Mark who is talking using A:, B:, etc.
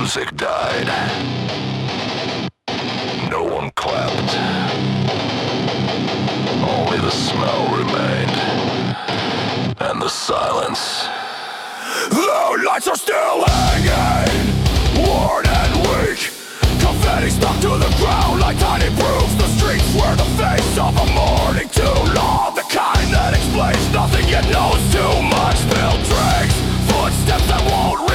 A: music died. No one clapped. Only the smell remained. And the silence. The lights are still hanging, worn and weak. Confetti stuck to the ground like tiny proofs. The streets were the face of a morning too long. The kind that explains nothing yet knows too much. Spilled drinks, footsteps that won't